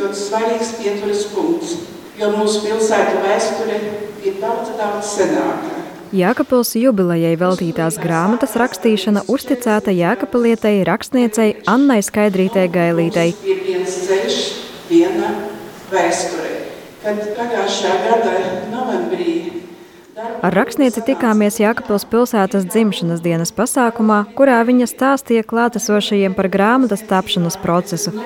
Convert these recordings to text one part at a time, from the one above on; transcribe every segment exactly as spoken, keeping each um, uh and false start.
ļoti svarīgs pieturas punkts, jo mūsu pilsētu vēsture ir daudz, daudz senāka. Jēkabpils jubilejai veltītās grāmatas rakstīšana uzticēta jēkabpilietei rakstniecei Annai Skaidrītei Gailītei. Mums ir viens ceļš, viena vēsture. Kad pagājušā gada novembrī ar rakstnieci tikāmies Jēkabpils pilsētas dzimšanas dienas pasākumā, kurā viņa stāstīja klātesošajiem par grāmatas tapšanas procesu.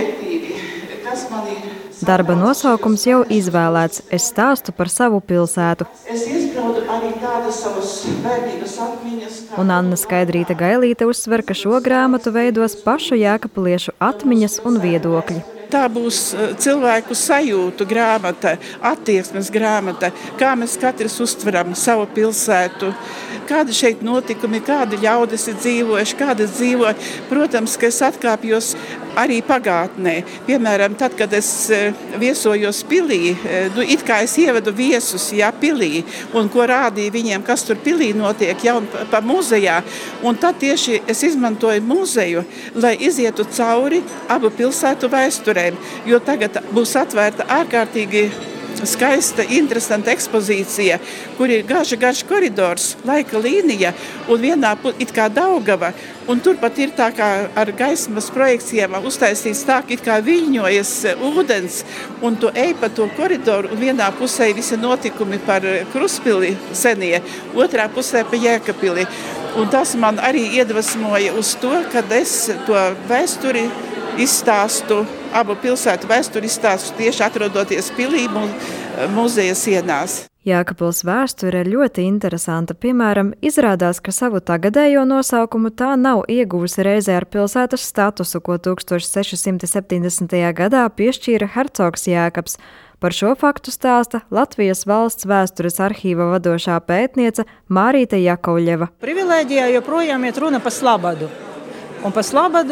Darba nosaukums jau izvēlēts – Es stāstu par savu pilsētu. Es iespraudu arī tādas savas bērnības atmiņas. Kā... Un Anna Skaidrīte Gailīte uzsver, ka šo grāmatu veidos pašu jēkabpiliešu atmiņas un viedokļi. Tā būs cilvēku sajūtu grāmata, attieksmes grāmata, kā mēs katrs uztveram savu pilsētu, kādi šeit notikumi, kādi ļaudis ir dzīvojuši, kādi dzīvo. Protams, ka es atkāpjos arī pagātnē. Piemēram, tad, kad es viesojos pilī, nu, it kā es ievedu viesus, jā, pilī, un ko rādīju viņiem, kas tur pilī notiek, jau pa, pa muzejā. Un tad tieši es izmantoju muzeju, lai izietu cauri abu pilsētu vēsturē. Jo tagad būs atvērta ārkārtīgi skaista, interesanta ekspozīcija, kur ir garš, garš koridors, laika līnija un vienā it kā Daugava. Un turpat ir tā kā ar gaismas projekcijām uztaisīts tā, it kā viļņojas ūdens, un tu ej pa to koridoru, un vienā pusē visi notikumi par Kruspili senie, otrā pusē pa Jēkabpili. Un tas man arī iedvesmoja uz to, kad es to vēsturi izstāstu, abu pilsētu vēsturi izstāstu tieši atrodoties pilī muzeja sienās. Jēkabpils vēsture ir ļoti interesanta. Piemēram, izrādās, ka savu tagadējo nosaukumu tā nav ieguvusi reizē ar pilsētas statusu, ko tūkstoš seši simti septiņdesmitajā gadā piešķīra hercogs Jēkabs. Par šo faktu stāsta Latvijas valsts vēstures arhīva vadošā pētniece Mārīte Jakovļeva. Privilēģijā joprojām iet runa par Slabadu. Un par Slabadu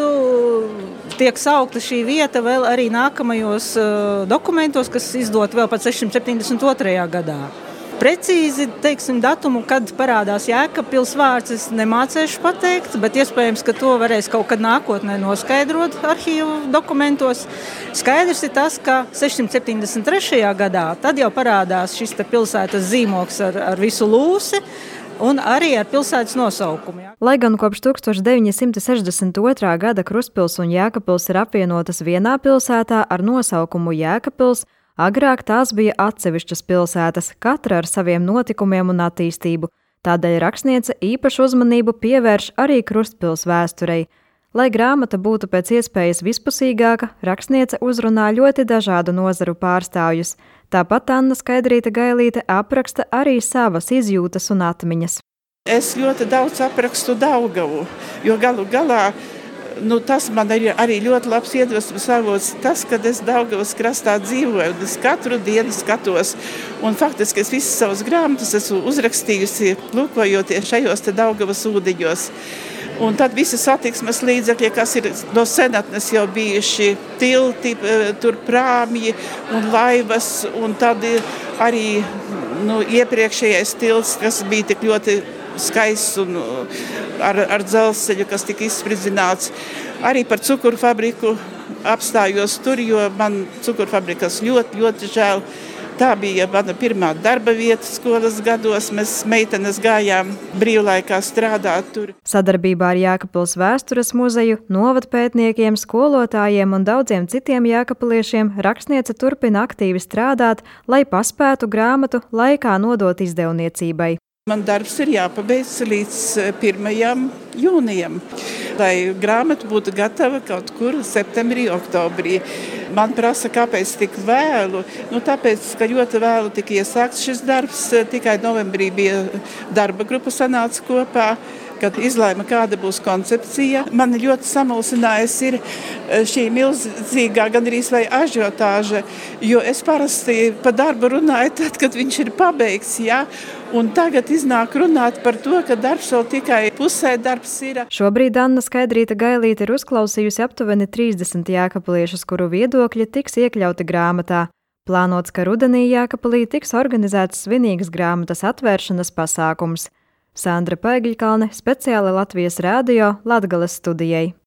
tiek saukta šī vieta vēl arī nākamajos uh, dokumentos, kas izdot vēl pat sešsimt septiņdesmit otrajā gadā. Precīzi, teiksim, datumu, kad parādās Jēkabpils vārds, es nemācēšu pateikt, bet iespējams, ka to varēs kaut kad nākotnē noskaidrot arhīvu dokumentos. Skaidrs ir tas, ka sešsimt septiņdesmit trešajā gadā tad jau parādās šis te pilsētas zīmoks ar, ar visu lūsi, un arī ar pilsētas nosaukumu. Lai gan kopš tūkstoš deviņi simti sešdesmit otrā gada Kruspils un Jēkabpils ir apvienotas vienā pilsētā ar nosaukumu Jēkabpils, agrāk tās bija atsevišķas pilsētas, katra ar saviem notikumiem un attīstību. Tādēļ rakstniece īpašu uzmanību pievērš arī Krustpils vēsturei. Lai grāmata būtu pēc iespējas vispusīgāka, rakstniece uzrunā ļoti dažādu nozaru pārstāvjus. Tāpat Anna Skaidrīte Gailīte apraksta arī savas izjūtas un atmiņas. Es ļoti daudz aprakstu Daugavu, jo galu galā nu, tas man ir arī ļoti labs iedvesmas avots, tas, kad es Daugavas krastā dzīvoju, un es katru dienu skatos. Un faktiski es visas savas grāmatas esmu uzrakstījusi, lūkojoties šajos te Daugavas ūdeņos. Un tad visi satiksmes līdzekļi, kas ir no senatnes jau bijuši tilti, tur prāmji un laivas, un tad arī nu, iepriekšējais tilts, kas bija tik ļoti skaists un ar, ar dzelzceļu, kas tika izspridzināts. Arī par cukuru fabriku apstājos tur, jo man cukuru fabrikas ļoti, ļoti žēl. Tā bija mana pirmā darba vieta skolas gados. Mēs meitenes gājām brīvlaikā strādāt tur. Sadarbībā ar Jēkabpils vēstures muzeju, novadpētniekiem, skolotājiem un daudziem citiem jēkabpiliešiem rakstniece turpina aktīvi strādāt, lai paspētu grāmatu laikā nodot izdevniecībai. Man darbs ir jāpabeidz līdz pirmajam jūnijam, lai grāmata būtu gatava kaut kur septembrī, oktobrī. Man prasa, kāpēc tik vēlu? Nu, tāpēc, ka ļoti vēlu tika iesākts šis darbs, tikai novembrī bija darba grupa sanāca kopā, kad izlēma, kāda būs koncepcija. Man ļoti samulsinājis ir šī milzīgā gandrīz vai ažiotāža, jo es parasti pa darbu runāju tad, kad viņš ir pabeigts, jā, un tagad iznāk runāt par to, ka darbs vēl tikai pusē darbs ir. Šobrīd Anna Skaidrīte Gailīte ir uzklausījusi aptuveni trīsdesmit jēkabpiliešus, kuru viedokļi tiks iekļauti grāmatā. Plānots, ka rudenī Jēkabpilī tiks organizēts svinīgas grāmatas atvēršanas pasākums. Sandra Paigļkalne, speciāli Latvijas radio Latgales studijai.